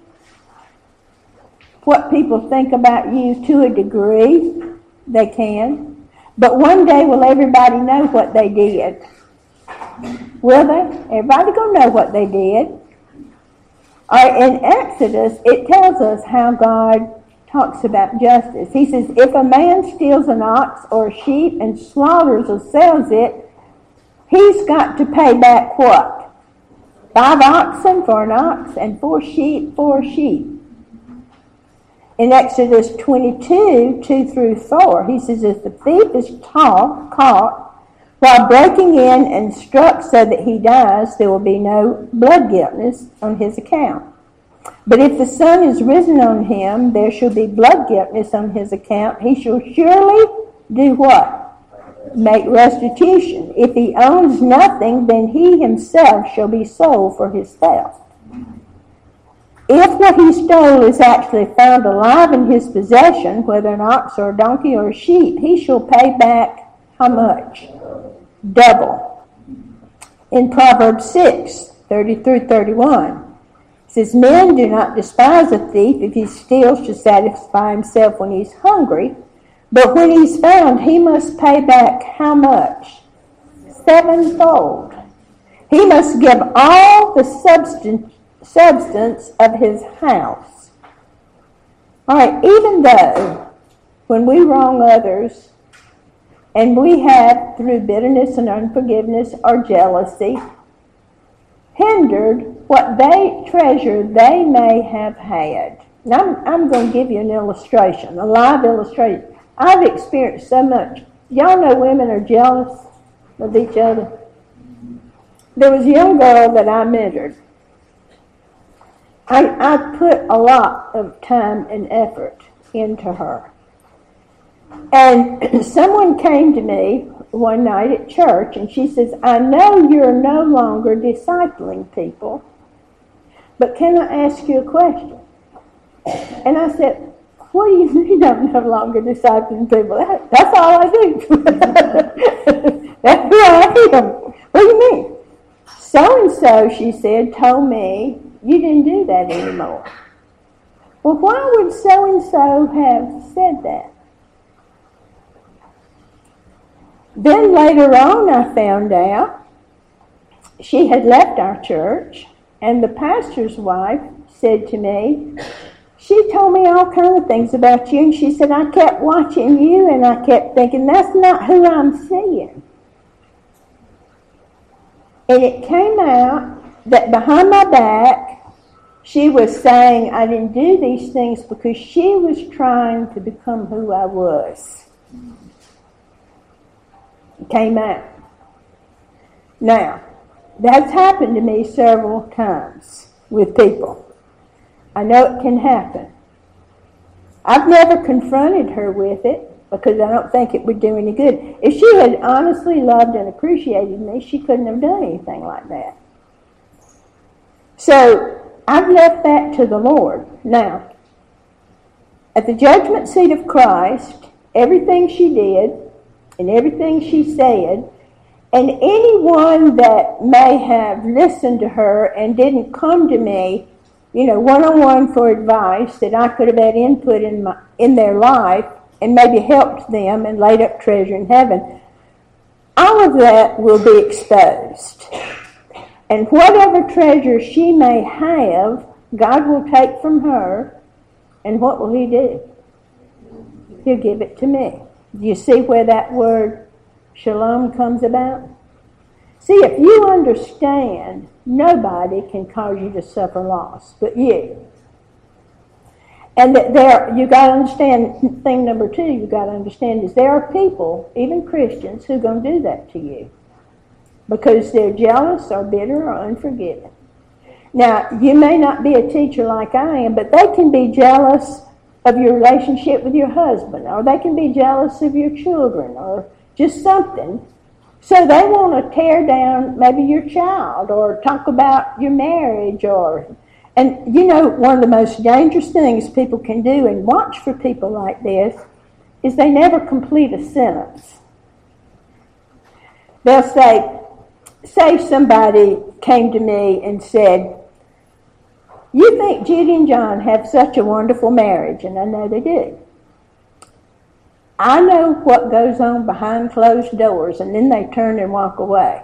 what people think about you to a degree? They can. But one day will everybody know what they did? Will they? Everybody gonna know what they did. All right, in Exodus, it tells us how God talks about justice. He says, if a man steals an ox or a sheep and slaughters or sells it, he's got to pay back what? Five oxen for an ox and four sheep for a sheep. In Exodus twenty-two, two through four, he says, if the thief is caught, caught while breaking in and struck so that he dies, there will be no blood guiltness on his account. But if the sun is risen on him, there shall be blood guiltness on his account. He shall surely do what? Make restitution. If he owns nothing, then he himself shall be sold for his theft. If what he stole is actually found alive in his possession, whether an ox or a donkey or a sheep, he shall pay back how much? Double. In Proverbs six, thirty through thirty-one, it says, men do not despise a thief if he steals to satisfy himself when he's hungry, but when he's found, he must pay back how much? Sevenfold. He must give all the substance, substance of his house. All right, even though when we wrong others, and we have, through bitterness and unforgiveness or jealousy, hindered what they treasure they may have had. Now, I'm, I'm going to give you an illustration, a live illustration. I've experienced so much. Y'all know women are jealous of each other. There was a young girl that I mentored. I, I put a lot of time and effort into her. And someone came to me one night at church, and she says, I know you're no longer discipling people, but can I ask you a question? And I said, what do you mean I'm no longer discipling people? That, that's all I do. That's who I am. What do you mean? So-and-so, she said, told me you didn't do that anymore. Well, why would so-and-so have said that? Then later on I found out she had left our church, and the pastor's wife said to me, she told me all kinds of things about you, and she said, I kept watching you, and I kept thinking, that's not who I'm seeing. And it came out that behind my back, she was saying I didn't do these things because she was trying to become who I was. It came out. Now, that's happened to me several times with people. I know it can happen. I've never confronted her with it because I don't think it would do any good. If she had honestly loved and appreciated me, she couldn't have done anything like that. So I've left that to the Lord. Now, at the judgment seat of Christ, everything she did and everything she said, and anyone that may have listened to her and didn't come to me, you know, one-on-one for advice that I could have had input in my in their life and maybe helped them and laid up treasure in heaven, all of that will be exposed. And whatever treasure she may have, God will take from her, and what will He do? He'll give it to me. Do you see where that word shalom comes about? See, if you understand, nobody can cause you to suffer loss but you. And that there, you got to understand, thing number two you got to understand is there are people, even Christians, who are going to do that to you because they're jealous or bitter or unforgiving. Now, you may not be a teacher like I am, but they can be jealous of your relationship with your husband, or they can be jealous of your children, or just something. So they want to tear down maybe your child or talk about your marriage. or, And you know, one of the most dangerous things people can do, and watch for people like this, is they never complete a sentence. They'll say, say somebody came to me and said, you think Judy and John have such a wonderful marriage, and I know they do. I know what goes on behind closed doors, and then they turn and walk away.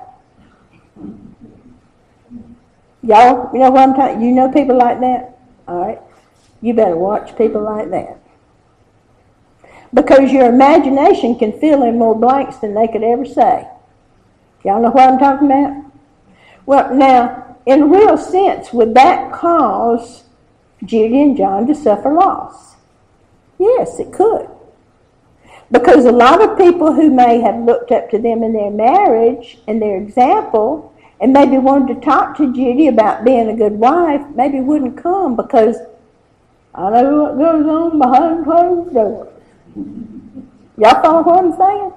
Y'all, you know what I'm talking? You know people like that? All right. You better watch people like that. Because your imagination can fill in more blanks than they could ever say. Y'all know what I'm talking about? Well, now, in a real sense, would that cause Judy and John to suffer loss? Yes, it could. Because a lot of people who may have looked up to them in their marriage and their example and maybe wanted to talk to Judy about being a good wife, maybe wouldn't come because I know what goes on behind closed doors. Y'all follow what I'm saying?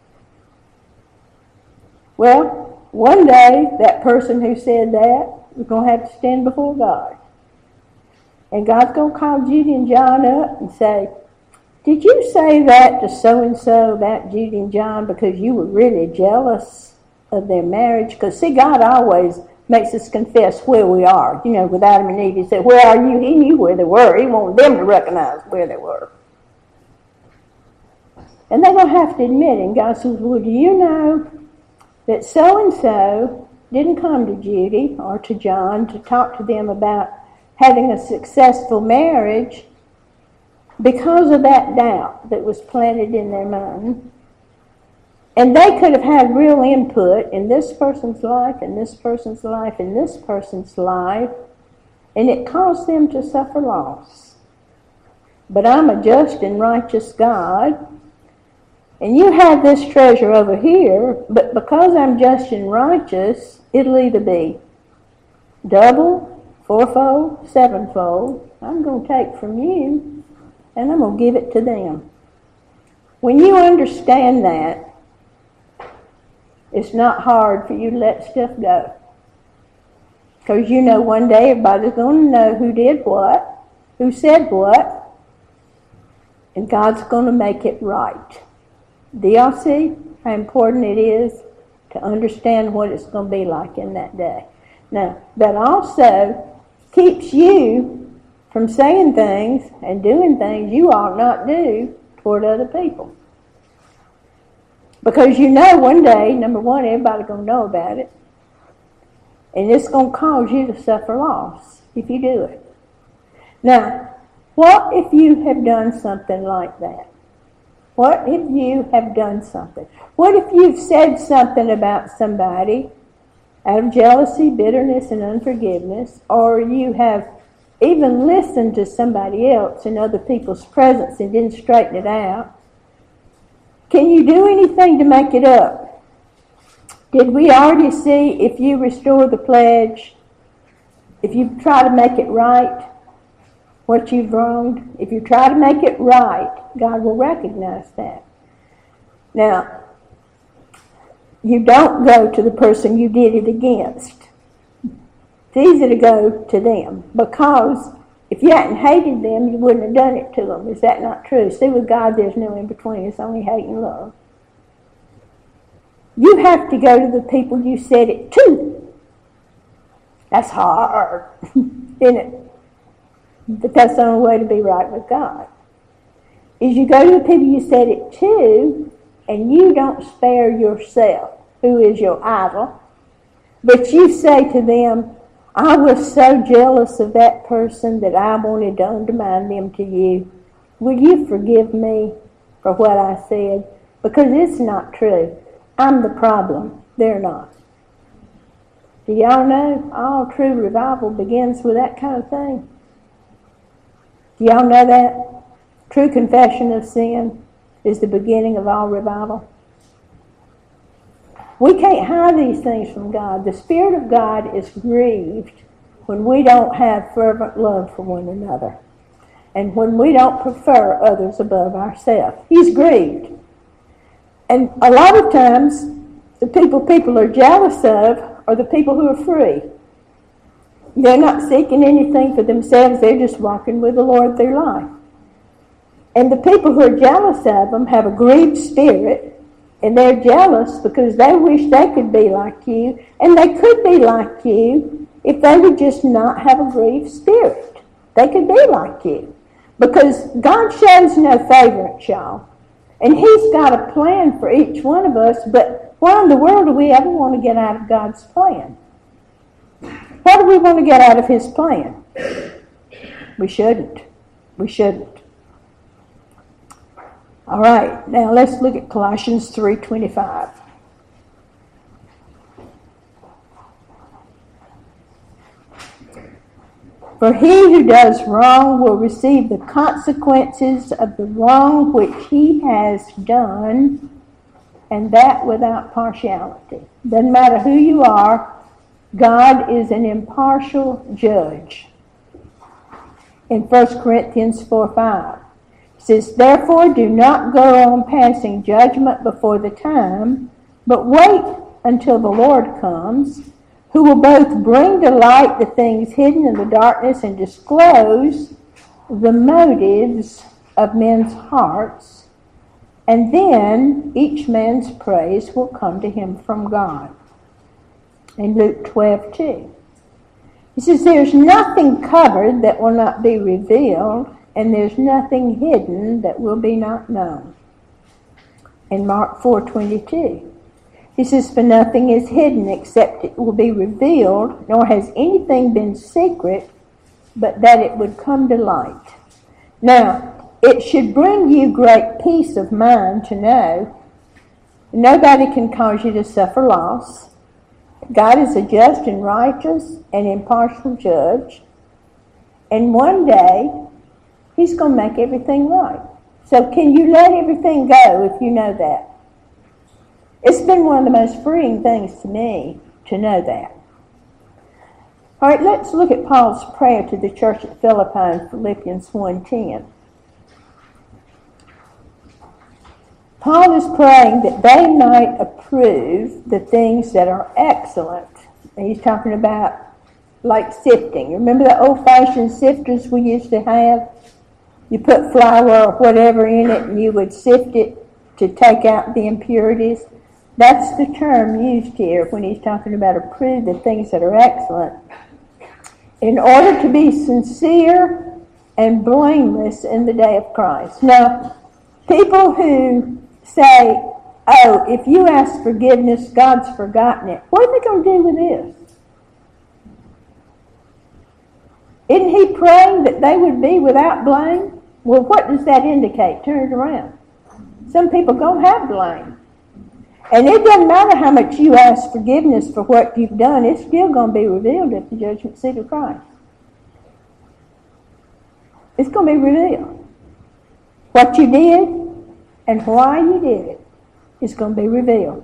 Well, one day that person who said that is going to have to stand before God. And God's going to call Judy and John up and say, did you say that to so-and-so about Judy and John because you were really jealous of their marriage? Because, see, God always makes us confess where we are. You know, with Adam and Eve, He said, where are you? He knew where they were. He wanted them to recognize where they were. And they're going to have to admit it. And God says, well, do you know that so-and-so didn't come to Judy or to John to talk to them about having a successful marriage because of that doubt that was planted in their mind. And they could have had real input in this person's life, and this person's life, and this person's life, and it caused them to suffer loss. But I'm a just and righteous God, and you have this treasure over here, but because I'm just and righteous, it'll either be double, fourfold, sevenfold. I'm going to take from you, and I'm going to give it to them. When you understand that, it's not hard for you to let stuff go. Because you know one day everybody's going to know who did what, who said what, and God's going to make it right. Do y'all see how important it is to understand what it's going to be like in that day? Now, that also keeps you from saying things and doing things you ought not do toward other people. Because you know one day, number one, everybody's going to know about it. And it's going to cause you to suffer loss if you do it. Now, what if you have done something like that? What if you have done something? What if you've said something about somebody out of jealousy, bitterness, and unforgiveness, or you have even listened to somebody else in other people's presence and didn't straighten it out? Can you do anything to make it up? Did we already see if you restore the pledge, if you try to make it right, what you've wronged? If you try to make it right, God will recognize that. Now, you don't go to the person you did it against. It's easy to go to them, because if you hadn't hated them, you wouldn't have done it to them. Is that not true? See, with God, there's no in between. It's only hate and love. You have to go to the people you said it to. That's hard, isn't it? But that's the only way to be right with God. Is you go to the people you said it to, and you don't spare yourself, who is your idol, but you say to them, I was so jealous of that person that I wanted to undermine them to you. Will you forgive me for what I said? Because it's not true. I'm the problem. They're not. Do y'all know all true revival begins with that kind of thing? Do y'all know that? True confession of sin is the beginning of all revival. We can't hide these things from God. The Spirit of God is grieved when we don't have fervent love for one another, and when we don't prefer others above ourselves. He's grieved. And a lot of times, the people people are jealous of are the people who are free. They're not seeking anything for themselves. They're just walking with the Lord through life. And the people who are jealous of them have a grieved spirit, and they're jealous because they wish they could be like you, and they could be like you if they would just not have a grieved spirit. They could be like you, because God shows no favorites, y'all. And He's got a plan for each one of us, but why in the world do we ever want to get out of God's plan? Why do we want to get out of His plan? We shouldn't. We shouldn't. All right, now let's look at Colossians three twenty-five. For he who does wrong will receive the consequences of the wrong which he has done, and that without partiality. Doesn't matter who you are, God is an impartial judge. In First Corinthians four five, it says, Therefore do not go on passing judgment before the time, but wait until the Lord comes, who will both bring to light the things hidden in the darkness and disclose the motives of men's hearts, and then each man's praise will come to him from God. In Luke twelve two, he says, There's nothing covered that will not be revealed, and there's nothing hidden that will be not known. In Mark four twenty-two, he says, For nothing is hidden except it will be revealed, nor has anything been secret, but that it would come to light. Now, it should bring you great peace of mind to know nobody can cause you to suffer loss. God is a just and righteous and impartial judge. And one day, He's going to make everything right. So can you let everything go if you know that? It's been one of the most freeing things to me to know that. All right, let's look at Paul's prayer to the church at Philippi in Philippians one ten. Paul is praying that they might approve the things that are excellent. And he's talking about like sifting. Remember the old-fashioned sifters we used to have? You put flour or whatever in it and you would sift it to take out the impurities. That's the term used here when he's talking about approve the things that are excellent. In order to be sincere and blameless in the day of Christ. Now, people who say, oh, if you ask forgiveness, God's forgotten it. What are they going to do with this? Isn't he praying that they would be without blame? Well, what does that indicate? Turn it around. Some people don't have blame. And it doesn't matter how much you ask forgiveness for what you've done, it's still going to be revealed at the judgment seat of Christ. It's going to be revealed. What you did and why you did it is going to be revealed.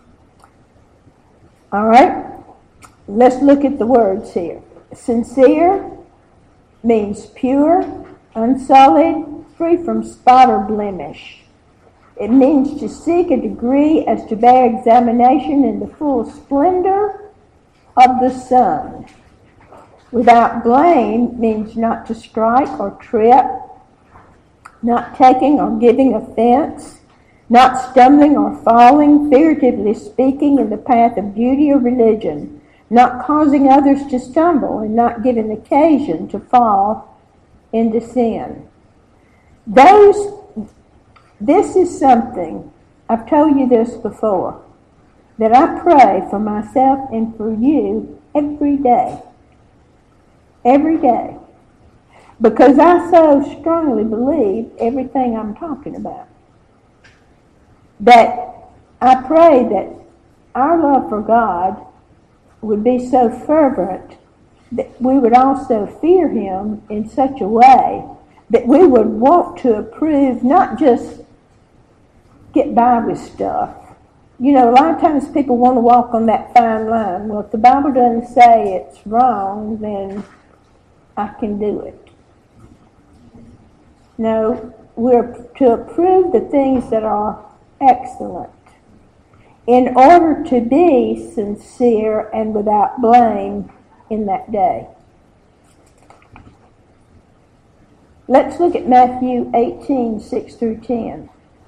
All right? Let's look at the words here. Sincere means pure, unsullied, free from spot or blemish. It means to seek a degree as to bear examination in the full splendor of the sun. Without blame means not to strike or trip, not taking or giving offense, not stumbling or falling, figuratively speaking, in the path of duty or religion, not causing others to stumble, and not giving occasion to fall into sin. Those, this is something, I've told you this before, that I pray for myself and for you every day. Every day. Because I so strongly believe everything I'm talking about. That I pray that our love for God would be so fervent that we would also fear Him in such a way that we would want to approve, not just get by with stuff. You know, a lot of times people want to walk on that fine line. Well, if the Bible doesn't say it's wrong, then I can do it. No, we're to approve the things that are excellent in order to be sincere and without blame in that day. Let's look at Matthew eighteen, six through ten.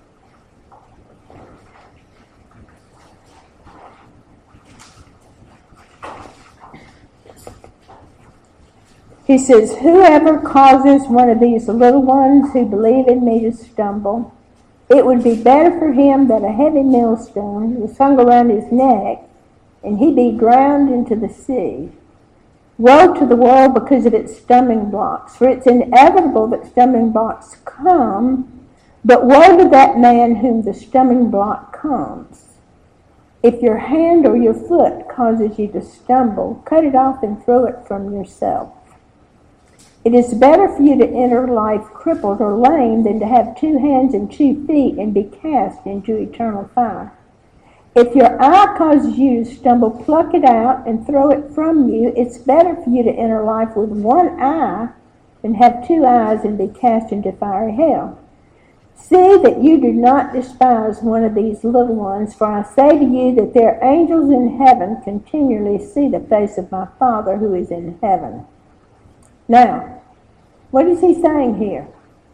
He says, whoever causes one of these little ones who believe in me to stumble, it would be better for him that a heavy millstone was hung around his neck and he be drowned into the sea. Woe to the world because of its stumbling blocks, for it's inevitable that stumbling blocks come, but woe to that man whom the stumbling block comes. If your hand or your foot causes you to stumble, cut it off and throw it from yourself. It is better for you to enter life crippled or lame than to have two hands and two feet and be cast into eternal fire. If your eye causes you to stumble, pluck it out and throw it from you. It's better for you to enter life with one eye than have two eyes and be cast into fiery hell. See that you do not despise one of these little ones, for I say to you that their angels in heaven continually see the face of my Father who is in heaven. Now, what is he saying here?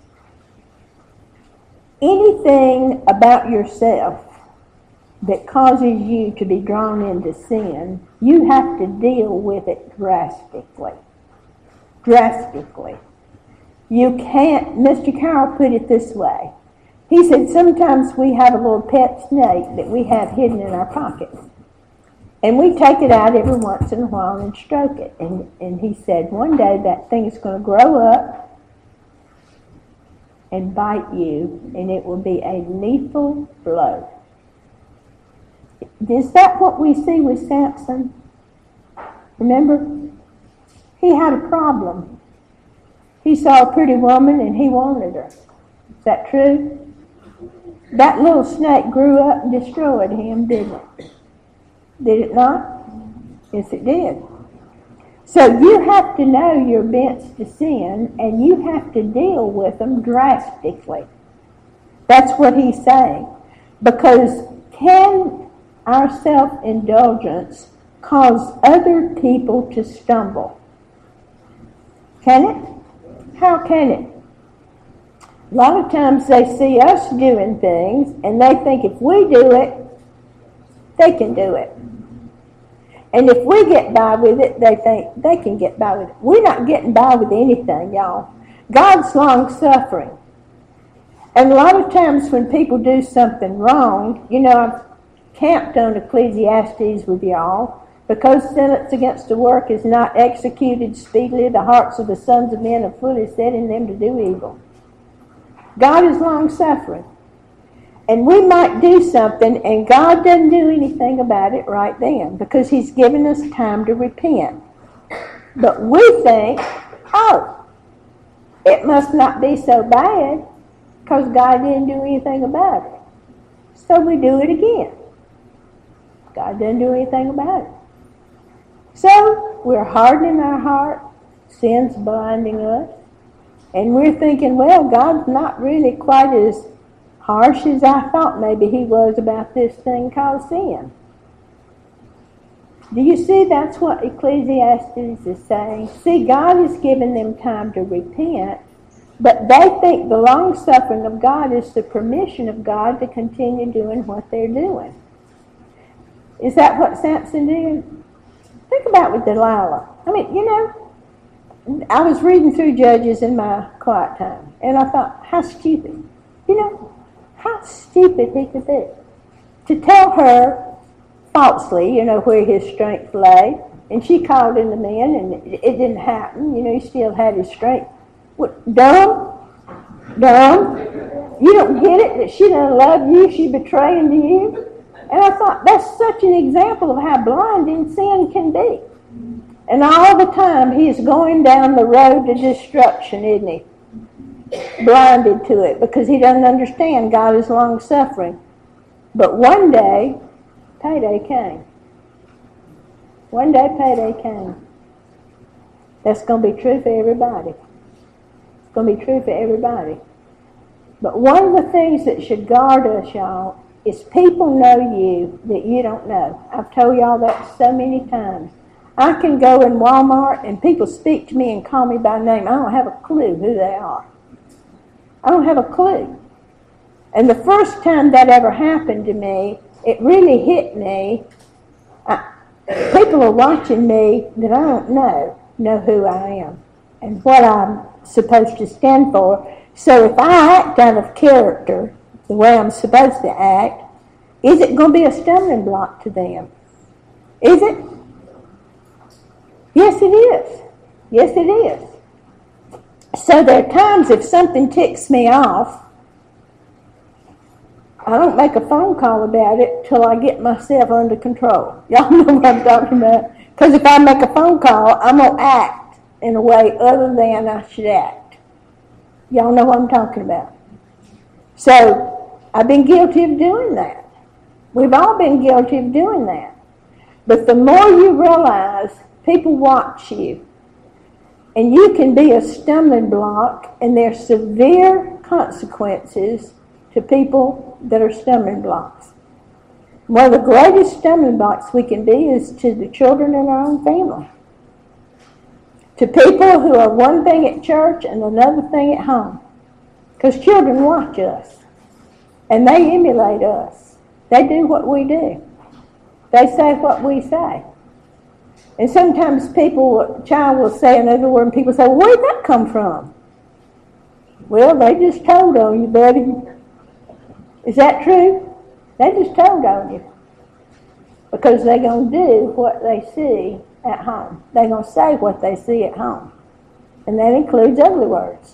Anything about yourself that causes you to be drawn into sin, you have to deal with it drastically. Drastically. You can't, Mister Carroll put it this way. He said sometimes we have a little pet snake that we have hidden in our pocket. And we take it out every once in a while and stroke it. And, and he said one day that thing is going to grow up and bite you, and it will be a lethal blow. Is that what we see with Samson? Remember? He had a problem. He saw a pretty woman and he wanted her. Is that true? That little snake grew up and destroyed him, didn't it? Did it not? Yes, it did. So you have to know your bents to sin, and you have to deal with them drastically. That's what he's saying. Because can our self-indulgence cause other people to stumble? Can it? How can it? A lot of times they see us doing things, and they think if we do it, they can do it. And if we get by with it, they think they can get by with it. We're not getting by with anything, y'all. God's long-suffering. And a lot of times when people do something wrong, you know, I've camped on Ecclesiastes with y'all, Because sentence against the work is not executed speedily, the hearts of the sons of men are fully set in them to do evil. God is long-suffering. And we might do something, and God doesn't do anything about it right then, because he's given us time to repent. But we think, oh, it must not be so bad, because God didn't do anything about it. So we do it again. God didn't do anything about it. So we're hardening our heart, sin's blinding us, and we're thinking, well, God's not really quite as harsh as I thought maybe he was about this thing called sin. Do you see that's what Ecclesiastes is saying? See, God has given them time to repent, but they think the long-suffering of God is the permission of God to continue doing what they're doing. Is that what Samson did? Think about with Delilah. I mean, you know, I was reading through Judges in my quiet time, and I thought, how stupid. You know, how stupid he could be. To tell her falsely, you know, where his strength lay, and she called in the men, and it, it didn't happen. You know, he still had his strength. What, dumb? Dumb? You don't get it that she doesn't love you, she's betraying you? And I thought, that's such an example of how blinding sin can be. And all the time, he's going down the road to destruction, isn't he? Blinded to it, because he doesn't understand God is long-suffering. But one day, payday came. One day, payday came. That's going to be true for everybody. It's going to be true for everybody. But one of the things that should guard us, y'all, is people know you that you don't know. I've told y'all that so many times. I can go in Walmart and people speak to me and call me by name. I don't have a clue who they are. I don't have a clue. And the first time that ever happened to me, it really hit me. I, people are watching me that I don't know, know who I am and what I'm supposed to stand for. So if I act out of character, the way I'm supposed to act, is it going to be a stumbling block to them? Is it? Yes, it is. Yes, it is. So there are times if something ticks me off, I don't make a phone call about it till I get myself under control. Y'all know what I'm talking about? Because if I make a phone call, I'm going to act in a way other than I should act. Y'all know what I'm talking about. So I've been guilty of doing that. We've all been guilty of doing that. But the more you realize people watch you, and you can be a stumbling block, and there's severe consequences to people that are stumbling blocks. One of the greatest stumbling blocks we can be is to the children in our own family. To people who are one thing at church and another thing at home. Because children watch us. And they emulate us. They do what we do. They say what we say. And sometimes people, a child will say another word, and people say, well, where'd that come from? Well, they just told on you, buddy. Is that true? They just told on you. Because they're going to do what they see at home. They're going to say what they see at home. And that includes ugly words.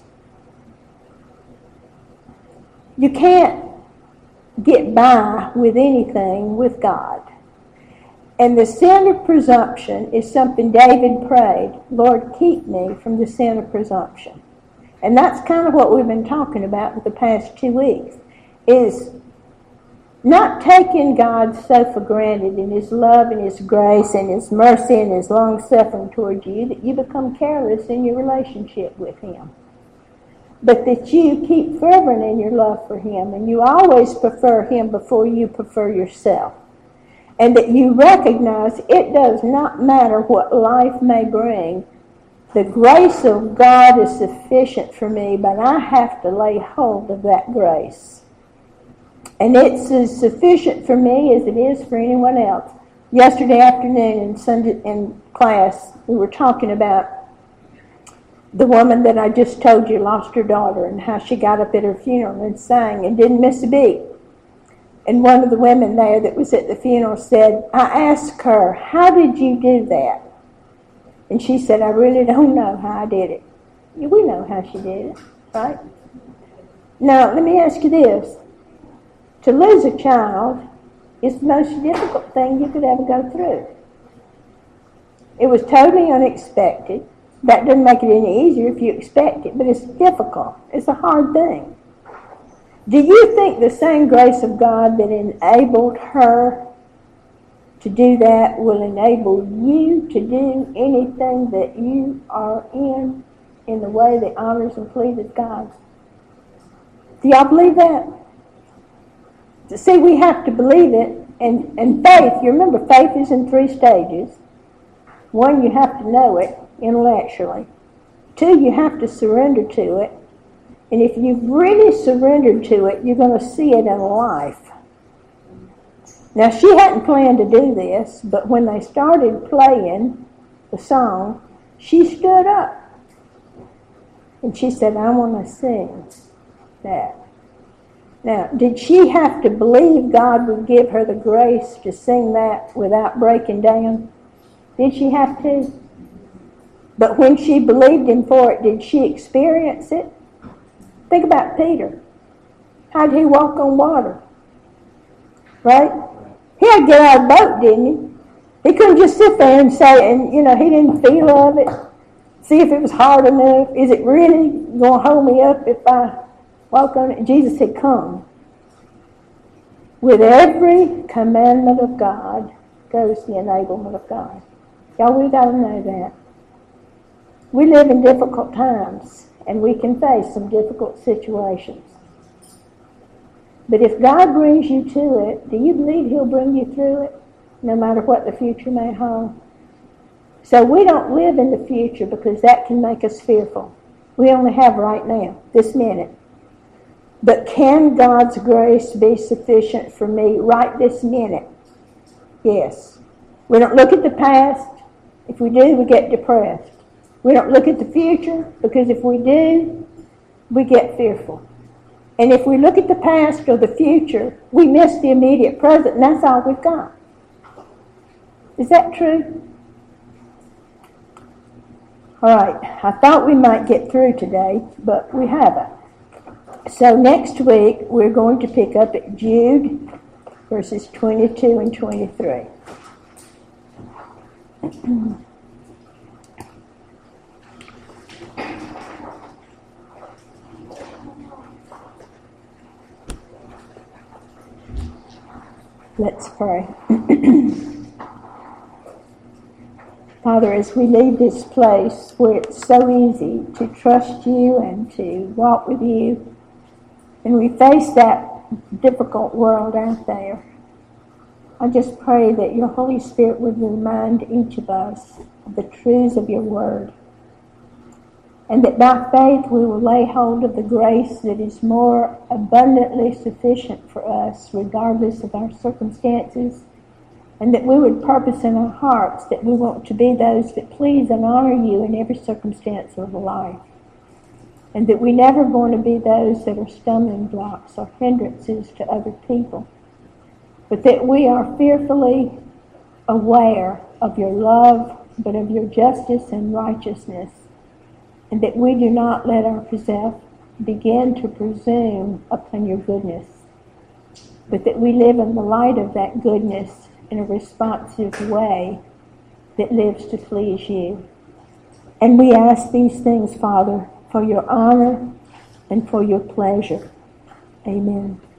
You can't get by with anything with God. And the sin of presumption is something David prayed, Lord, keep me from the sin of presumption. And that's kind of what we've been talking about for the past two weeks, is not taking God so for granted in his love and his grace and his mercy and his long-suffering towards you that you become careless in your relationship with him. But that you keep fervent in your love for him, and you always prefer him before you prefer yourself. And that you recognize it does not matter what life may bring. The grace of God is sufficient for me, but I have to lay hold of that grace. And it's as sufficient for me as it is for anyone else. Yesterday afternoon in Sunday in class, we were talking about the woman that I just told you lost her daughter and how she got up at her funeral and sang and didn't miss a beat. And one of the women there that was at the funeral said, I asked her, how did you do that? And she said, I really don't know how I did it. We know how she did it, right? Now, let me ask you this. To lose a child is the most difficult thing you could ever go through. It was totally unexpected. That doesn't make it any easier if you expect it, but it's difficult. It's a hard thing. Do you think the same grace of God that enabled her to do that will enable you to do anything that you are in in the way that honors and pleases God? Do y'all believe that? See, we have to believe it. And, and faith, you remember faith is in three stages. One, you have to know it intellectually. Two, you have to surrender to it. And if you've really surrendered to it, you're going to see it in life. Now, she hadn't planned to do this, but when they started playing the song, she stood up. And she said, I want to sing that. Now, did she have to believe God would give her the grace to sing that without breaking down? Did she have to? But when she believed Him for it, did she experience it? Think about Peter. How did he walk on water? Right? He had to get out of the boat, didn't he? He couldn't just sit there and say, and you know, he didn't feel of it. See if it was hard enough. Is it really going to hold me up if I walk on it? Jesus said, come. With every commandment of God goes the enablement of God. Y'all, we got to know that. We live in difficult times, and we can face some difficult situations. But if God brings you to it, do you believe He'll bring you through it, no matter what the future may hold? So we don't live in the future because that can make us fearful. We only have right now, this minute. But can God's grace be sufficient for me right this minute? Yes. We don't look at the past. If we do, we get depressed. We don't look at the future, because if we do, we get fearful. And if we look at the past or the future, we miss the immediate present, and that's all we've got. Is that true? All right, I thought we might get through today, but we haven't. So next week, we're going to pick up at Jude, verses twenty-two and twenty-three. Let's pray. Father, as we leave this place where it's so easy to trust you and to walk with you, and we face that difficult world out there, I just pray that your Holy Spirit would remind each of us of the truths of your word, and that by faith we will lay hold of the grace that is more abundantly sufficient for us regardless of our circumstances, and that we would purpose in our hearts that we want to be those that please and honor you in every circumstance of life, and that we never want to be those that are stumbling blocks or hindrances to other people, but that we are fearfully aware of your love, but of your justice and righteousness, and that we do not let ourselves begin to presume upon your goodness, but that we live in the light of that goodness in a responsive way that lives to please you. And we ask these things, Father, for your honor and for your pleasure. Amen.